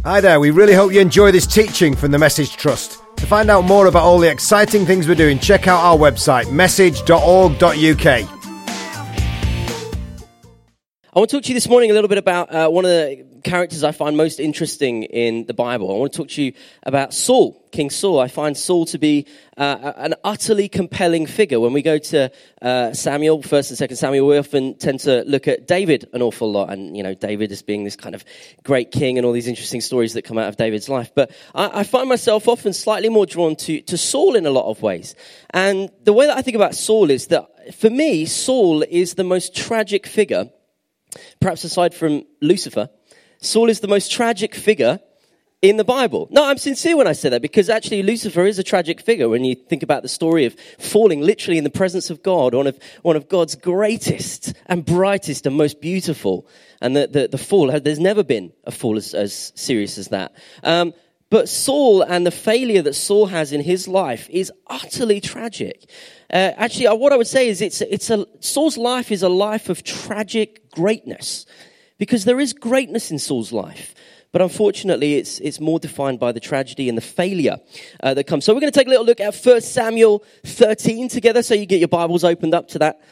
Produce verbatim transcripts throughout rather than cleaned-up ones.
Hi there, we really hope you enjoy this teaching from the Message Trust. To find out more about all the exciting things we're doing, check out our website, message dot org dot U K. I want to talk to you this morning a little bit about uh, one of the characters I find most interesting in the Bible. I want to talk to you about Saul, King Saul. I find Saul to be uh, an utterly compelling figure. When we go to uh, Samuel, First and Second Samuel, we often tend to look at David an awful lot, and you know David as being this kind of great king, and all these interesting stories that come out of David's life. But I, I find myself often slightly more drawn to to Saul in a lot of ways. And the way that I think about Saul is that for me, Saul is the most tragic figure. Perhaps aside from Lucifer, Saul is the most tragic figure in the Bible. No, I'm sincere when I say that, because actually Lucifer is a tragic figure when you think about the story of falling literally in the presence of God, one of one of God's greatest and brightest and most beautiful. And the, the, the fall, there's never been a fall as, as serious as that. Um, but Saul and the failure that Saul has in his life is utterly tragic. Uh, actually, uh, what I would say is it's it's a Saul's life is a life of tragic greatness, because there is greatness in Saul's life, but unfortunately, it's it's more defined by the tragedy and the failure uh, that comes. So we're going to take a little look at First Samuel thirteen together. So you get your Bibles opened up to that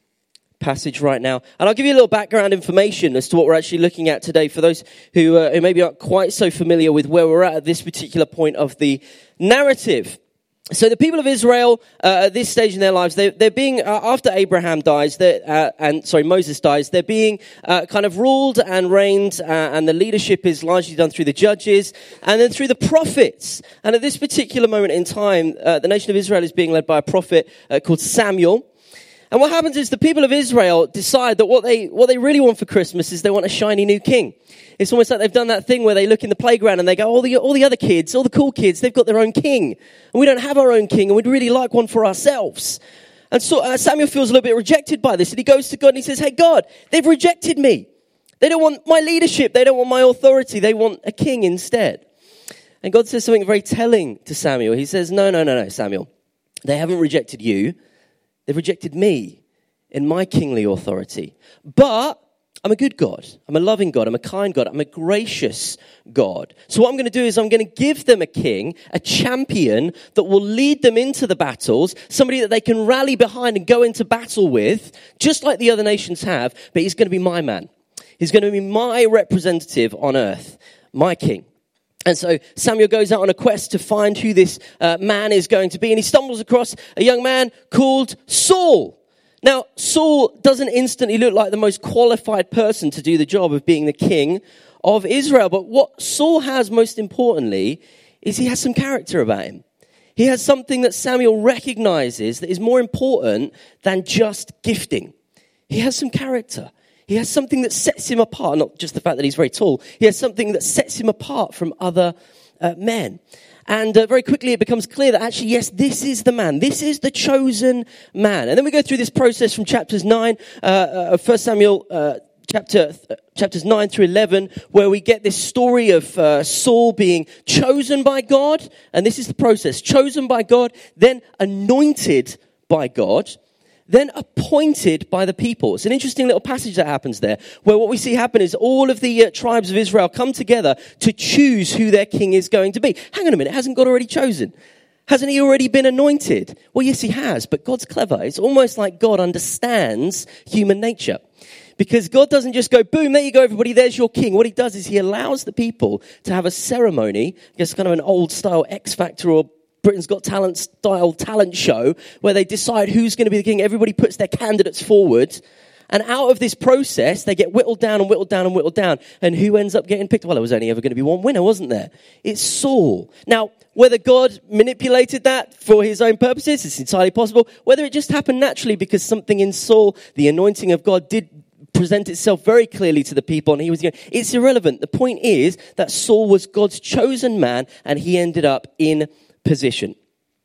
passage right now, and I'll give you a little background information as to what we're actually looking at today for those who, uh, who maybe aren't quite so familiar with where we're at at this particular point of the narrative. So the people of Israel, uh, at this stage in their lives, they, they're being, uh, after Abraham dies, uh, and sorry, Moses dies, they're being uh, kind of ruled and reigned, uh, and the leadership is largely done through the judges, and then through the prophets. And at this particular moment in time, uh, the nation of Israel is being led by a prophet uh, called Samuel. And what happens is the people of Israel decide that what they what they really want for Christmas is they want a shiny new king. It's almost like they've done that thing where they look in the playground and they go, all the all the other kids, all the cool kids, they've got their own king. And we don't have our own king, and we'd really like one for ourselves. And so uh, Samuel feels a little bit rejected by this. And he goes to God and he says, hey, God, they've rejected me. They don't want my leadership. They don't want my authority. They want a king instead. And God says something very telling to Samuel. He says, no, no, no, no, Samuel. They haven't rejected you. They've rejected me in my kingly authority. But I'm a good God. I'm a loving God. I'm a kind God. I'm a gracious God. So what I'm going to do is I'm going to give them a king, a champion that will lead them into the battles, somebody that they can rally behind and go into battle with, just like the other nations have, but he's going to be my man. He's going to be my representative on earth, my king. And so Samuel goes out on a quest to find who this uh, man is going to be. And he stumbles across a young man called Saul. Now, Saul doesn't instantly look like the most qualified person to do the job of being the king of Israel. But what Saul has most importantly is he has some character about him. He has something that Samuel recognizes that is more important than just gifting. He has some character. He has something that sets him apart, not just the fact that he's very tall. He has something that sets him apart from other uh, men. And uh, very quickly it becomes clear that actually, yes, this is the man. This is the chosen man. And then we go through this process from chapters nine uh, of First Samuel, uh, chapter uh, chapters nine through eleven, where we get this story of uh, Saul being chosen by God. And this is the process. Chosen by God, then anointed by God, then appointed by the people. It's an interesting little passage that happens there, where what we see happen is all of the uh, tribes of Israel come together to choose who their king is going to be. Hang on a minute, hasn't God already chosen? Hasn't he already been anointed? Well, yes, he has, but God's clever. It's almost like God understands human nature. Because God doesn't just go, boom, there you go, everybody, there's your king. What he does is he allows the people to have a ceremony, I guess kind of an old-style X Factor or Britain's Got Talent style talent show, where they decide who's going to be the king. Everybody puts their candidates forward. And out of this process, they get whittled down and whittled down and whittled down. And who ends up getting picked? Well, there was only ever going to be one winner, wasn't there? It's Saul. Now, whether God manipulated that for his own purposes, it's entirely possible. Whether it just happened naturally because something in Saul, the anointing of God, did present itself very clearly to the people, and he was, you know, it's irrelevant. The point is that Saul was God's chosen man, and he ended up in position.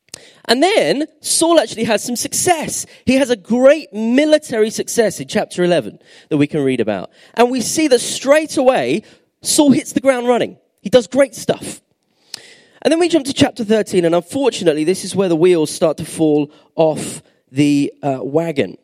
And then Saul actually has some success. He has a great military success in chapter eleven that we can read about. And we see that straight away, Saul hits the ground running. He does great stuff. And then we jump to chapter thirteen, and unfortunately, this is where the wheels start to fall off the uh, wagon.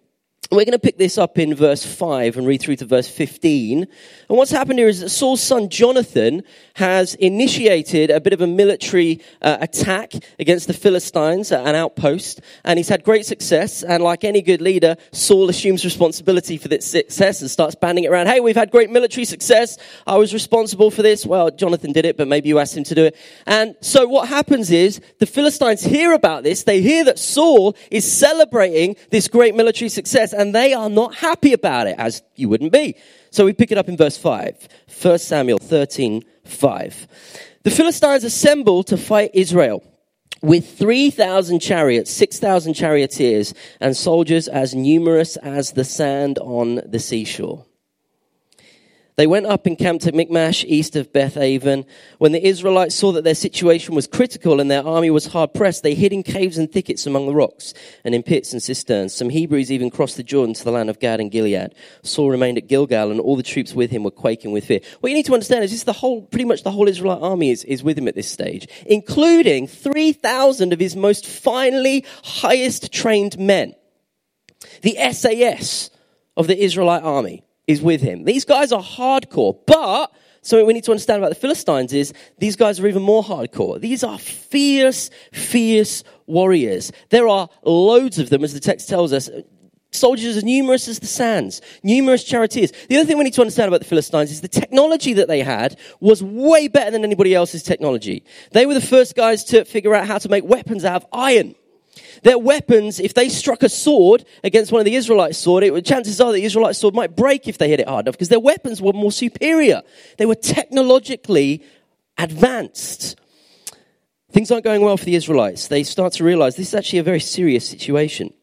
We're going to pick this up in verse five and read through to verse fifteen. And what's happened here is that Saul's son Jonathan has initiated a bit of a military uh, attack against the Philistines at an outpost. And he's had great success. And like any good leader, Saul assumes responsibility for this success and starts banding it around. Hey, we've had great military success. I was responsible for this. Well, Jonathan did it, but maybe you asked him to do it. And so what happens is the Philistines hear about this. They hear that Saul is celebrating this great military success. And they are not happy about it, as you wouldn't be. So we pick it up in verse five. First Samuel thirteen five. The Philistines assemble to fight Israel with three thousand chariots, six thousand charioteers, and soldiers as numerous as the sand on the seashore. They went up and camped at Michmash, east of Beth-aven. When the Israelites saw that their situation was critical and their army was hard-pressed, they hid in caves and thickets among the rocks and in pits and cisterns. Some Hebrews even crossed the Jordan to the land of Gad and Gilead. Saul remained at Gilgal, and all the troops with him were quaking with fear. What you need to understand is this: the whole, pretty much the whole Israelite army is, is with him at this stage, including three thousand of his most finely, highest trained men. The S A S of the Israelite army is with him. These guys are hardcore, but something we need to understand about the Philistines is these guys are even more hardcore. These are fierce, fierce warriors. There are loads of them, as the text tells us. Soldiers as numerous as the sands, numerous charioteers. The other thing we need to understand about the Philistines is the technology that they had was way better than anybody else's technology. They were the first guys to figure out how to make weapons out of iron. Their weapons, if they struck a sword against one of the Israelites' sword, it would, chances are the Israelite sword might break if they hit it hard enough, because their weapons were more superior. They were technologically advanced. Things aren't going well for the Israelites. They start to realize this is actually a very serious situation.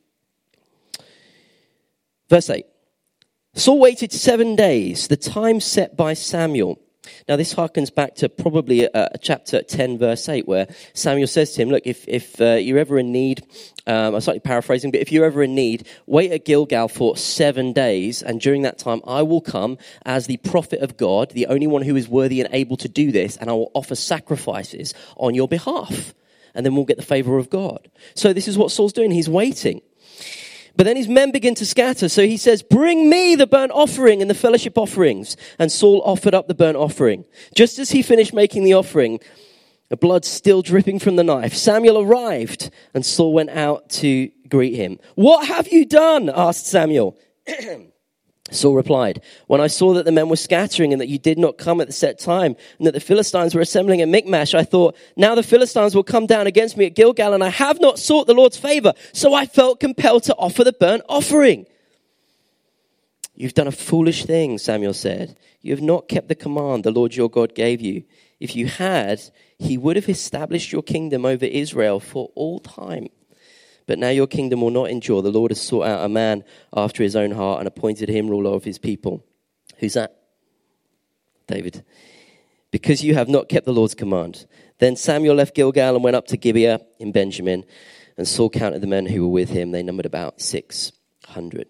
Verse eight. Saul waited seven days, the time set by Samuel. Now, this harkens back to probably a, a chapter ten, verse eight, where Samuel says to him, look, if, if uh, you're ever in need, um, I'm slightly paraphrasing, but if you're ever in need, wait at Gilgal for seven days, and during that time I will come as the prophet of God, the only one who is worthy and able to do this, and I will offer sacrifices on your behalf, and then we'll get the favor of God. So this is what Saul's doing. He's waiting. But then his men begin to scatter. So he says, bring me the burnt offering and the fellowship offerings. And Saul offered up the burnt offering. Just as he finished making the offering, the blood still dripping from the knife, Samuel arrived and Saul went out to greet him. What have you done? Asked Samuel. Saul replied, when I saw that the men were scattering and that you did not come at the set time and that the Philistines were assembling at Michmash, I thought, now the Philistines will come down against me at Gilgal, and I have not sought the Lord's favor. So I felt compelled to offer the burnt offering. You've done a foolish thing, Samuel said. You have not kept the command the Lord your God gave you. If you had, he would have established your kingdom over Israel for all time. But now your kingdom will not endure. The Lord has sought out a man after his own heart and appointed him ruler of his people. Who's that? David. Because you have not kept the Lord's command. Then Samuel left Gilgal and went up to Gibeah in Benjamin. And Saul counted the men who were with him. They numbered about six hundred.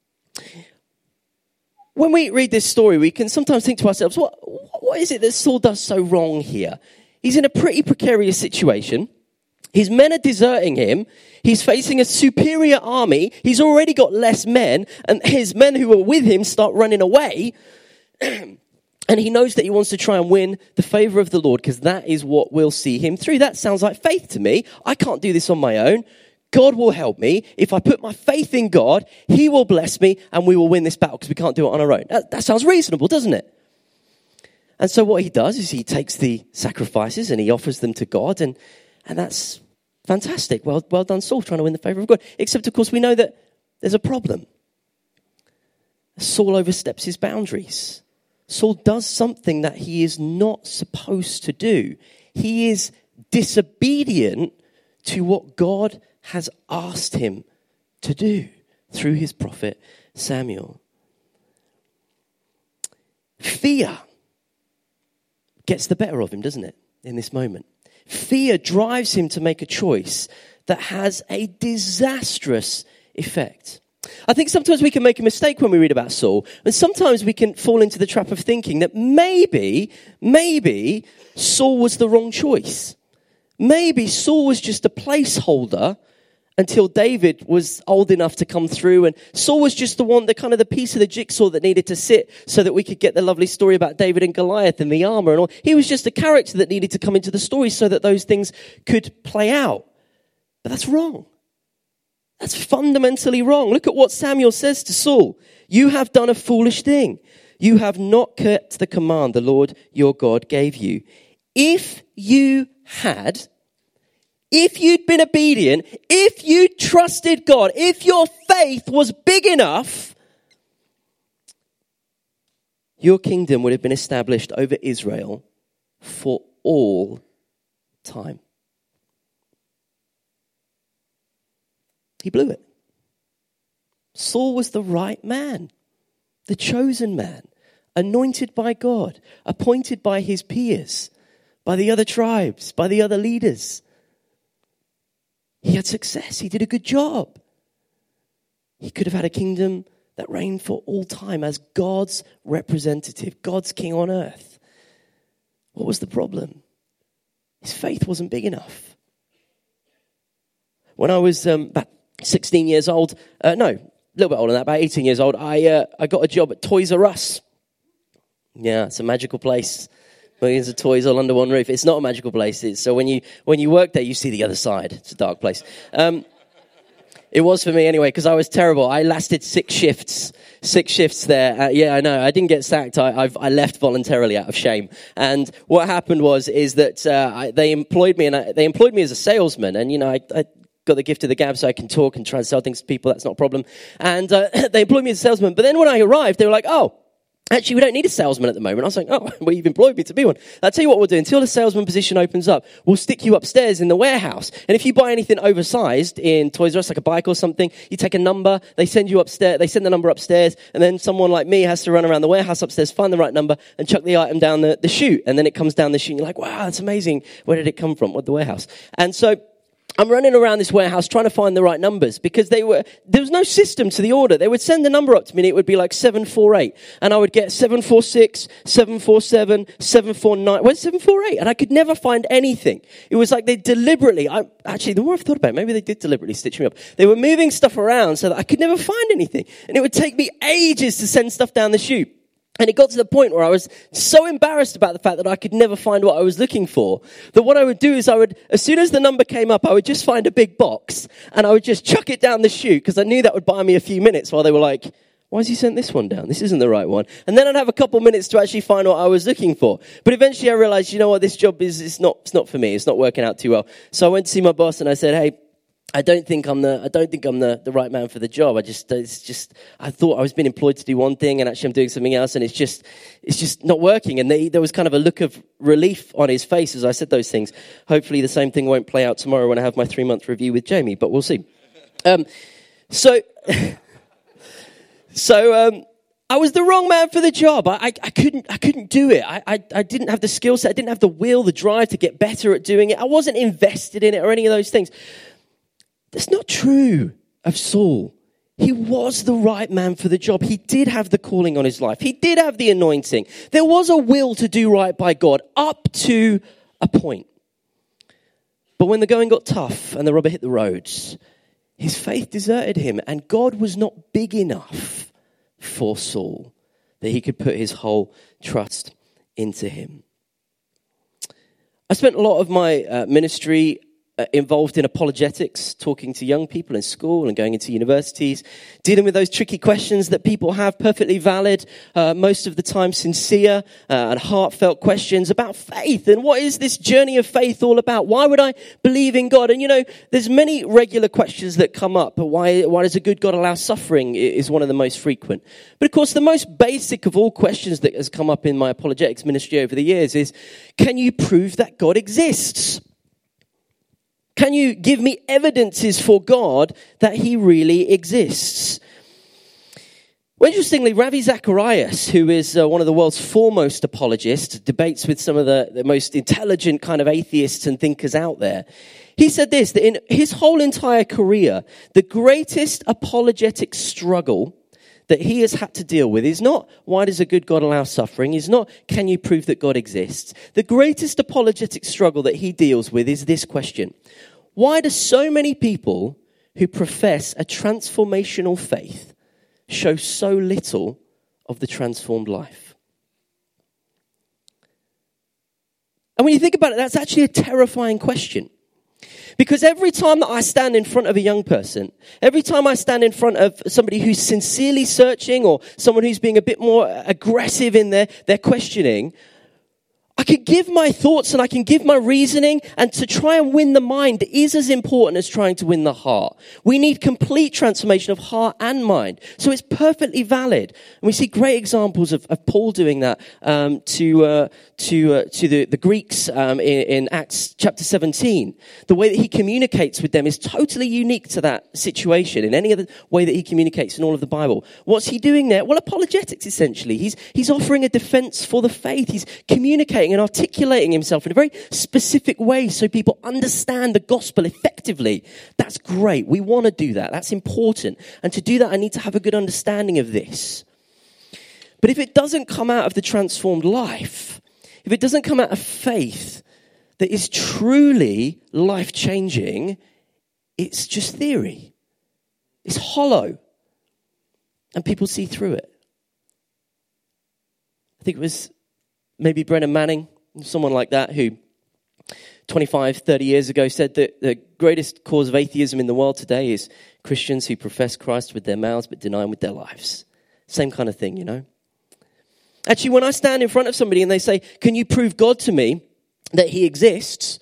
When we read this story, we can sometimes think to ourselves, what, what is it that Saul does so wrong here? He's in a pretty precarious situation. His men are deserting him. He's facing a superior army. He's already got less men, and his men who are with him start running away. And he knows that he wants to try and win the favor of the Lord, because that is what will see him through. That sounds like faith to me. I can't do this on my own. God will help me. If I put my faith in God, he will bless me and we will win this battle, because we can't do it on our own. That, that sounds reasonable, doesn't it? And so what he does is he takes the sacrifices and he offers them to God, and And that's fantastic. Well, well done, Saul, trying to win the favor of God. Except, of course, we know that there's a problem. Saul oversteps his boundaries. Saul does something that he is not supposed to do. He is disobedient to what God has asked him to do through his prophet Samuel. Fear gets the better of him, doesn't it, in this moment? Fear drives him to make a choice that has a disastrous effect. I think sometimes we can make a mistake when we read about Saul, and sometimes we can fall into the trap of thinking that maybe, maybe Saul was the wrong choice. Maybe Saul was just a placeholder until David was old enough to come through, and Saul was just the one, the kind of the piece of the jigsaw that needed to sit so that we could get the lovely story about David and Goliath and the armor and all. He was just a character that needed to come into the story so that those things could play out. But that's wrong. That's fundamentally wrong. Look at what Samuel says to Saul. You have done a foolish thing. You have not kept the command the Lord your God gave you. If you had, if you'd been obedient, if you trusted God, if your faith was big enough, your kingdom would have been established over Israel for all time. He blew it. Saul was the right man, the chosen man, anointed by God, appointed by his peers, by the other tribes, by the other leaders. He had success. He did a good job. He could have had a kingdom that reigned for all time as God's representative, God's king on earth. What was the problem? His faith wasn't big enough. When I was um, about sixteen years old, uh, no, a little bit older than that, about eighteen years old, I uh, I got a job at Toys R Us. Yeah, it's a magical place. Millions of toys all under one roof. It's not a magical place. It's, so when you when you work there, you see the other side. It's a dark place. Um, it was for me anyway, because I was terrible. I lasted six shifts. Six shifts there. Uh, yeah, I know. I didn't get sacked. I, I've, I left voluntarily out of shame. And what happened was is that uh, I, they employed me, and I, they employed me as a salesman. And you know, I. I got the gift of the gab so I can talk and try and sell things to people. That's not a problem. And uh, they employed me as a salesman. But then when I arrived, they were like, oh, actually, we don't need a salesman at the moment. I was like, oh, well, you've employed me to be one. I'll tell you what we'll do. Until the salesman position opens up, we'll stick you upstairs in the warehouse. And if you buy anything oversized in Toys R Us, like a bike or something, you take a number, they send you upstairs, they send the number upstairs, and then someone like me has to run around the warehouse upstairs, find the right number, and chuck the item down the, the chute. And then it comes down the chute, and you're like, wow, that's amazing. Where did it come from? What, the warehouse? And so I'm running around this warehouse trying to find the right numbers because they were, there was no system to the order. They would send the number up to me and it would be like seven four eight. And I would get seven four six, seven four seven, seven four nine. Where's seven four eight? And I could never find anything. It was like they deliberately, I, actually, the more I've thought about it, maybe they did deliberately stitch me up. They were moving stuff around so that I could never find anything. And it would take me ages to send stuff down the chute. And it got to the point where I was so embarrassed about the fact that I could never find what I was looking for, that what I would do is I would, as soon as the number came up, I would just find a big box and I would just chuck it down the chute because I knew that would buy me a few minutes while they were like, why has he sent this one down? This isn't the right one. And then I'd have a couple minutes to actually find what I was looking for. But eventually I realized, you know what, this job is, it's not, it's not for me. It's not working out too well. So I went to see my boss and I said, hey, I don't think I'm the I don't think I'm the, the right man for the job. I just it's just I thought I was being employed to do one thing and actually I'm doing something else and it's just it's just not working. And they, there was kind of a look of relief on his face as I said those things. Hopefully the same thing won't play out tomorrow when I have my three month review with Jamie, but we'll see. Um, so so um, I was the wrong man for the job. I, I, I couldn't I couldn't do it. I, I I didn't have the skill set. I didn't have the will, the drive to get better at doing it. I wasn't invested in it or any of those things. That's not true of Saul. He was the right man for the job. He did have the calling on his life. He did have the anointing. There was a will to do right by God up to a point. But when the going got tough and the rubber hit the roads, his faith deserted him and God was not big enough for Saul that he could put his whole trust into him. I spent a lot of my uh, ministry Uh, involved in apologetics, talking to young people in school and going into universities, dealing with those tricky questions that people have, perfectly valid, uh, most of the time sincere uh, and heartfelt questions about faith. And what is this journey of faith all about? Why would I believe in God? And you know, there's many regular questions that come up. But why, why does a good God allow suffering is one of the most frequent. But of course, the most basic of all questions that has come up in my apologetics ministry over the years is, can you prove that God exists? Can you give me evidences for God that he really exists? Well, interestingly, Ravi Zacharias, who is uh, one of the world's foremost apologists, debates with some of the, the most intelligent kind of atheists and thinkers out there. He said this, that in his whole entire career, the greatest apologetic struggle that he has had to deal with is not, why does a good God allow suffering? Is not, can you prove that God exists? The greatest apologetic struggle that he deals with is this question. Why do so many people who profess a transformational faith show so little of the transformed life? And when you think about it, that's actually a terrifying question. Because every time that I stand in front of a young person, every time I stand in front of somebody who's sincerely searching or someone who's being a bit more aggressive in their, their questioning, I can give my thoughts and I can give my reasoning, and to try and win the mind is as important as trying to win the heart. We need complete transformation of heart and mind. So it's perfectly valid. And we see great examples of, of Paul doing that um, to uh, to uh, to the, the Greeks um, in, in Acts chapter seventeen. The way that he communicates with them is totally unique to that situation in any other way that he communicates in all of the Bible. What's he doing there? Well, apologetics, essentially. He's, he's offering a defense for the faith. He's communicating and articulating himself in a very specific way so people understand the gospel effectively. That's great. We want to do that. That's important. And to do that, I need to have a good understanding of this. But if it doesn't come out of the transformed life, if it doesn't come out of faith that is truly life-changing, it's just theory. It's hollow. And people see through it. I think it was maybe Brennan Manning, someone like that, who twenty-five, thirty years ago said that the greatest cause of atheism in the world today is Christians who profess Christ with their mouths but deny him with their lives. Same kind of thing, you know. Actually, when I stand in front of somebody and they say, can you prove God to me that he exists?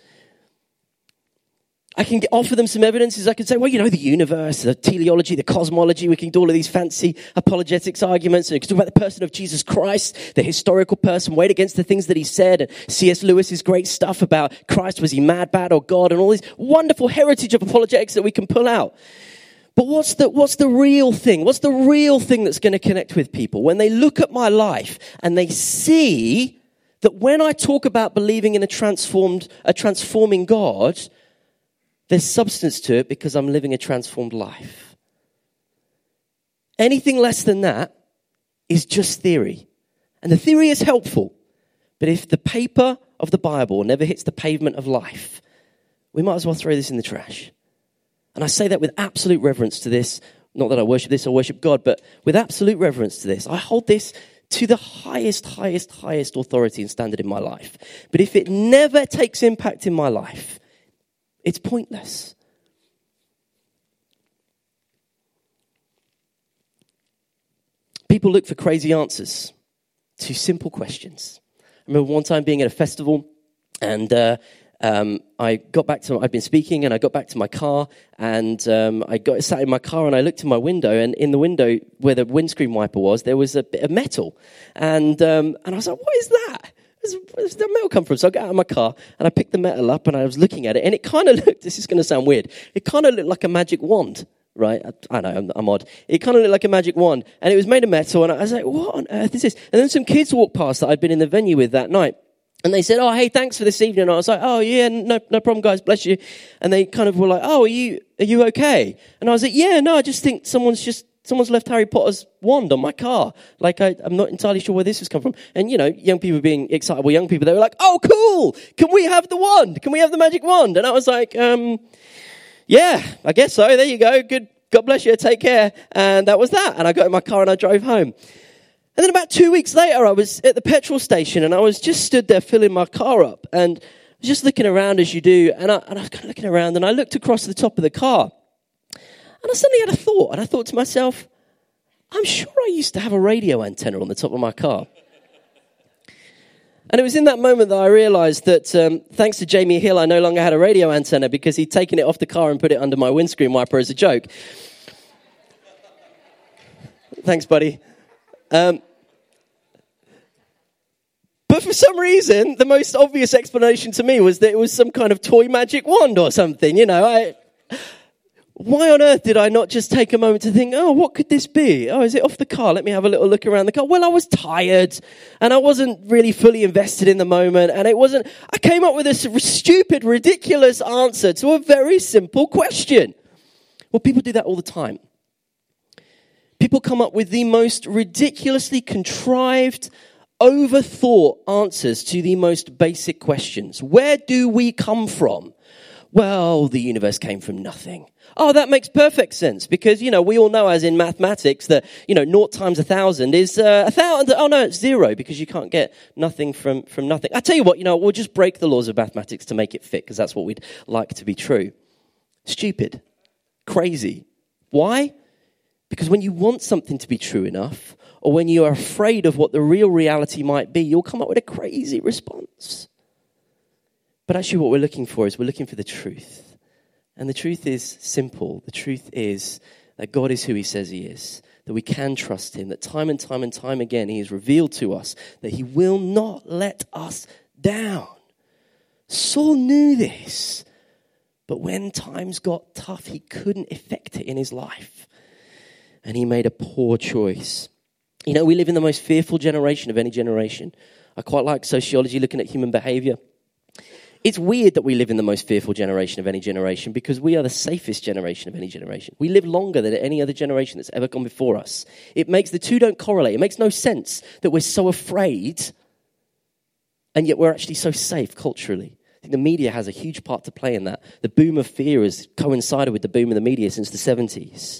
I can offer them some evidences. I can say, well, you know, the universe, the teleology, the cosmology. We can do all of these fancy apologetics arguments. And we can talk about the person of Jesus Christ, the historical person, weighed against the things that he said. And C S Lewis's great stuff about Christ, was he mad, bad, or God? And all this wonderful heritage of apologetics that we can pull out. But what's the, what's the real thing? What's the real thing that's going to connect with people? When they look at my life and they see that when I talk about believing in a transformed, a transforming God, there's substance to it because I'm living a transformed life. Anything less than that is just theory. And the theory is helpful. But if the paper of the Bible never hits the pavement of life, we might as well throw this in the trash. And I say that with absolute reverence to this. Not that I worship this or worship God, but with absolute reverence to this. I hold this to the highest, highest, highest authority and standard in my life. But if it never takes impact in my life, it's pointless. People look for crazy answers to simple questions. I remember one time being at a festival, and uh, um, I got back to, I'd been speaking, and I got back to my car, and um, I got sat in my car, and I looked in my window, and in the window where the windscreen wiper was, there was a bit of metal, and um, and I was like, what is that? Where's the metal come from? So I got out of my car and I picked the metal up and I was looking at it, and it kind of looked, this is going to sound weird, it kind of looked like a magic wand, right? I, I know, I'm, I'm odd. It kind of looked like a magic wand, and it was made of metal, and I was like, what on earth is this? And then some kids walked past that I'd been in the venue with that night, and they said, oh, hey, thanks for this evening. And I was like, oh, yeah, no no problem, guys, bless you. And they kind of were like, oh, are you are you okay? And I was like, yeah, no, I just think someone's just Someone's left Harry Potter's wand on my car. Like, I, I'm not entirely sure where this has come from. And, you know, young people being excitable young people, they were like, oh, cool. Can we have the wand? Can we have the magic wand? And I was like, um, yeah, I guess so. There you go. Good. God bless you. Take care. And that was that. And I got in my car and I drove home. And then about two weeks later, I was at the petrol station and I was just stood there filling my car up. And I was just looking around as you do. And I, and I was kind of looking around and I looked across the top of the car. And I suddenly had a thought, and I thought to myself, I'm sure I used to have a radio antenna on the top of my car. And it was in that moment that I realized that um, thanks to Jamie Hill, I no longer had a radio antenna because he'd taken it off the car and put it under my windscreen wiper as a joke. Thanks, buddy. Um, but for some reason, the most obvious explanation to me was that it was some kind of toy magic wand or something, you know. I... Why on earth did I not just take a moment to think, oh, what could this be? Oh, is it off the car? Let me have a little look around the car. Well, I was tired and I wasn't really fully invested in the moment. And it wasn't, I came up with this stupid, ridiculous answer to a very simple question. Well, people do that all the time. People come up with the most ridiculously contrived, overthought answers to the most basic questions. Where do we come from? Well, the universe came from nothing. Oh, that makes perfect sense because, you know, we all know as in mathematics that, you know, naught times a thousand is uh, a thousand. Oh, no, it's zero because you can't get nothing from, from nothing. I tell you what, you know, we'll just break the laws of mathematics to make it fit because that's what we'd like to be true. Stupid. Crazy. Why? Because when you want something to be true enough or when you are afraid of what the real reality might be, you'll come up with a crazy response. But actually what we're looking for is we're looking for the truth. And the truth is simple. The truth is that God is who he says he is, that we can trust him, that time and time and time again he has revealed to us that he will not let us down. Saul knew this, but when times got tough, he couldn't effect it in his life. And he made a poor choice. You know, we live in the most fearful generation of any generation. I quite like sociology, looking at human behavior. It's weird that we live in the most fearful generation of any generation because we are the safest generation of any generation. We live longer than any other generation that's ever gone before us. It makes, the two don't correlate. It makes no sense that we're so afraid and yet we're actually so safe culturally. I think the media has a huge part to play in that. The boom of fear has coincided with the boom of the media since the seventies.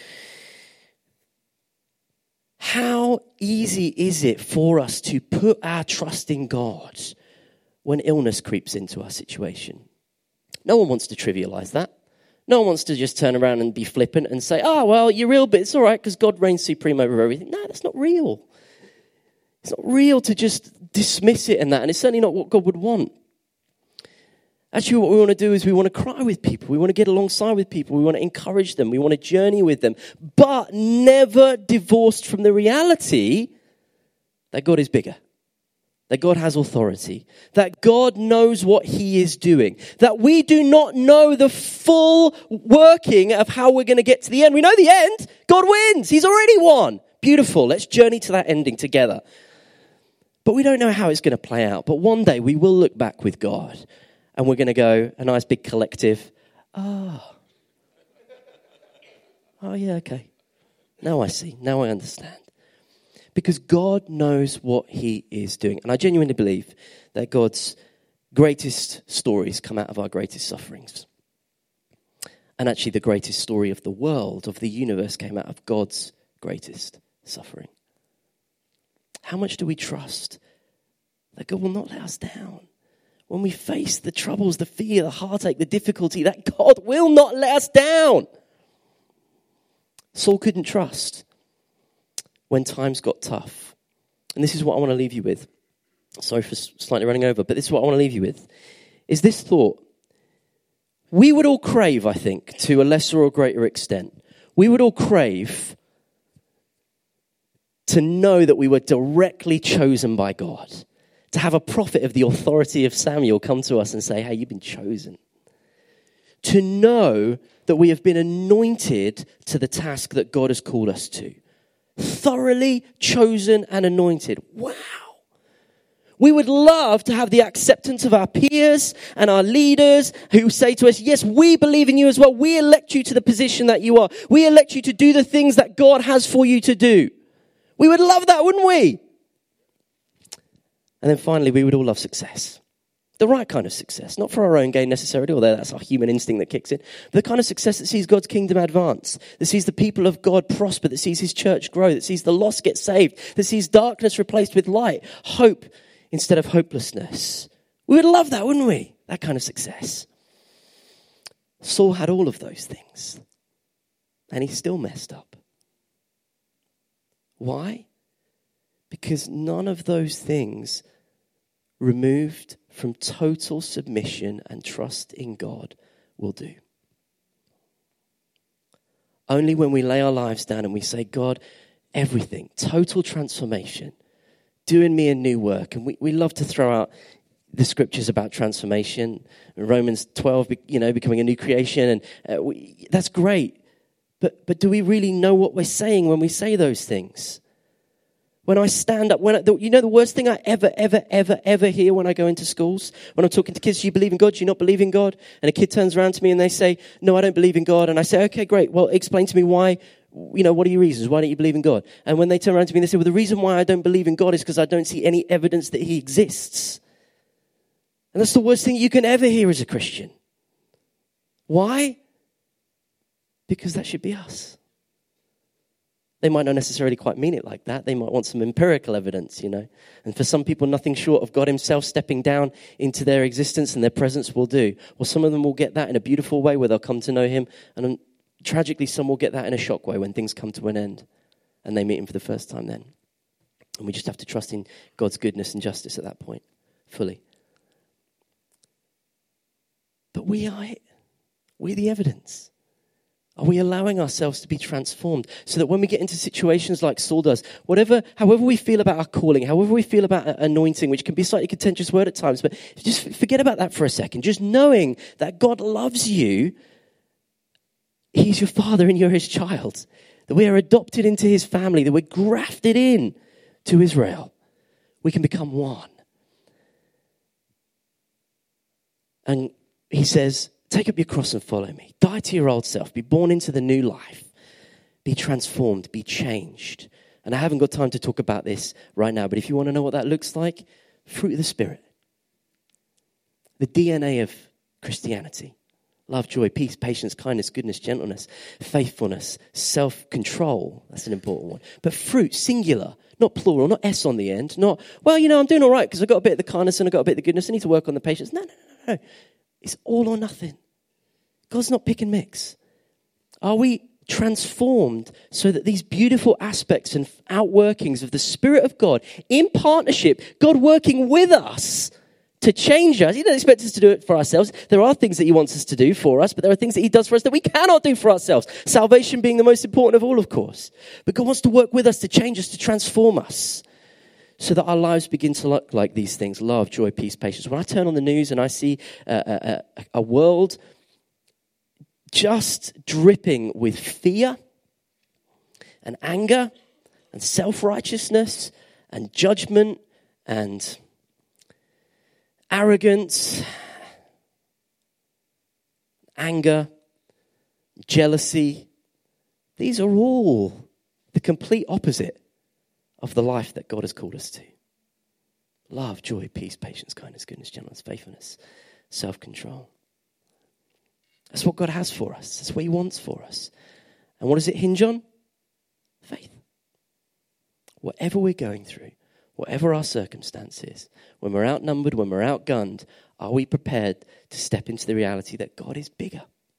How easy is it for us to put our trust in God when illness creeps into our situation? No one wants to trivialize that. No one wants to just turn around and be flippant and say, oh, well, you're ill, but it's all right because God reigns supreme over everything. No, that's not real. It's not real to just dismiss it and that, and it's certainly not what God would want. Actually, what we want to do is we want to cry with people. We want to get alongside with people. We want to encourage them. We want to journey with them, but never divorced from the reality that God is bigger. That God has authority, that God knows what he is doing, that we do not know the full working of how we're going to get to the end. We know the end. God wins. He's already won. Beautiful. Let's journey to that ending together. But we don't know how it's going to play out. But one day we will look back with God and we're going to go, a nice big collective, oh, oh yeah, okay. Now I see. Now I understand. Because God knows what he is doing. And I genuinely believe that God's greatest stories come out of our greatest sufferings. And actually the greatest story of the world, of the universe, came out of God's greatest suffering. How much do we trust that God will not let us down? When we face the troubles, the fear, the heartache, the difficulty, that God will not let us down. Saul couldn't trust when times got tough. And this is what I want to leave you with. Sorry for slightly running over, but this is what I want to leave you with. Is this thought. We would all crave, I think, to a lesser or greater extent. We would all crave to know that we were directly chosen by God. To have a prophet of the authority of Samuel come to us and say, hey, you've been chosen. To know that we have been anointed to the task that God has called us to. Thoroughly chosen and anointed. Wow. We would love to have the acceptance of our peers and our leaders who say to us, yes, we believe in you as well. We elect you to the position that you are. We elect you to do the things that God has for you to do. We would love that, wouldn't we? And then finally, we would all love success. The right kind of success, not for our own gain necessarily, although that's our human instinct that kicks in, but the kind of success that sees God's kingdom advance, that sees the people of God prosper, that sees his church grow, that sees the lost get saved, that sees darkness replaced with light, hope instead of hopelessness. We would love that, wouldn't we? That kind of success. Saul had all of those things, and he still messed up. Why? Because none of those things removed from total submission and trust in God will do. Only when we lay our lives down and we say, God, everything, total transformation, doing me a new work. And we, we love to throw out the scriptures about transformation, Romans twelve, you know, becoming a new creation. And uh, we, that's great. But, but do we really know what we're saying when we say those things? When I stand up, when I, the, you know the worst thing I ever, ever, ever, ever hear when I go into schools? When I'm talking to kids, do you believe in God? Do you not believe in God? And a kid turns around to me and they say, no, I don't believe in God. And I say, okay, great. Well, explain to me why, you know, what are your reasons? Why don't you believe in God? And when they turn around to me and they say, well, the reason why I don't believe in God is because I don't see any evidence that he exists. And that's the worst thing you can ever hear as a Christian. Why? Because that should be us. They might not necessarily quite mean it like that. They might want some empirical evidence, you know. And for some people, nothing short of God himself stepping down into their existence and their presence will do. Or some of them will get that in a beautiful way where they'll come to know him. And um, tragically, some will get that in a shock way when things come to an end and they meet him for the first time then. And we just have to trust in God's goodness and justice at that point, fully. But we are it. We're the evidence. Are we allowing ourselves to be transformed so that when we get into situations like Saul does, whatever, however we feel about our calling, however we feel about anointing, which can be a slightly contentious word at times, but just forget about that for a second. Just knowing that God loves you, he's your father and you're his child, that we are adopted into his family, that we're grafted in to Israel. We can become one. And he says, take up your cross and follow me. Die to your old self. Be born into the new life. Be transformed. Be changed. And I haven't got time to talk about this right now, but if you want to know what that looks like, fruit of the Spirit. The D N A of Christianity. Love, joy, peace, patience, kindness, goodness, gentleness, faithfulness, self-control. That's an important one. But fruit, singular, not plural, not S on the end. Not, well, you know, I'm doing all right because I've got a bit of the kindness and I've got a bit of the goodness. I need to work on the patience. No, no, no, no. It's all or nothing. God's not pick and mix. Are we transformed so that these beautiful aspects and outworkings of the Spirit of God in partnership, God working with us to change us? He doesn't expect us to do it for ourselves. There are things that he wants us to do for us, but there are things that he does for us that we cannot do for ourselves. Salvation being the most important of all, of course. But God wants to work with us to change us, to transform us, so that our lives begin to look like these things: love, joy, peace, patience. When I turn on the news and I see a, a, a world just dripping with fear and anger and self-righteousness and judgment and arrogance, anger, jealousy, these are all the complete opposite of the life that God has called us to. Love, joy, peace, patience, kindness, goodness, gentleness, faithfulness, self-control. That's what God has for us. That's what he wants for us. And what does it hinge on? Faith. Whatever we're going through, whatever our circumstances, when we're outnumbered, when we're outgunned, are we prepared to step into the reality that God is bigger?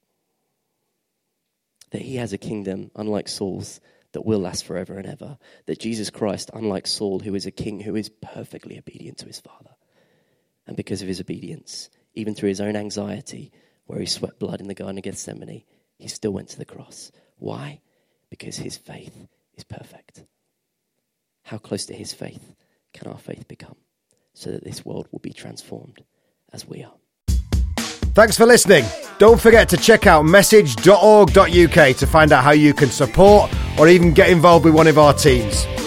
That he has a kingdom, unlike Saul's, that will last forever and ever. That Jesus Christ, unlike Saul, who is a king who is perfectly obedient to his Father. And because of his obedience, even through his own anxiety, where he sweat blood in the Garden of Gethsemane, he still went to the cross. Why? Because his faith is perfect. How close to his faith can our faith become so that this world will be transformed as we are? Thanks for listening. Don't forget to check out message dot org dot U K to find out how you can support or even get involved with one of our teams.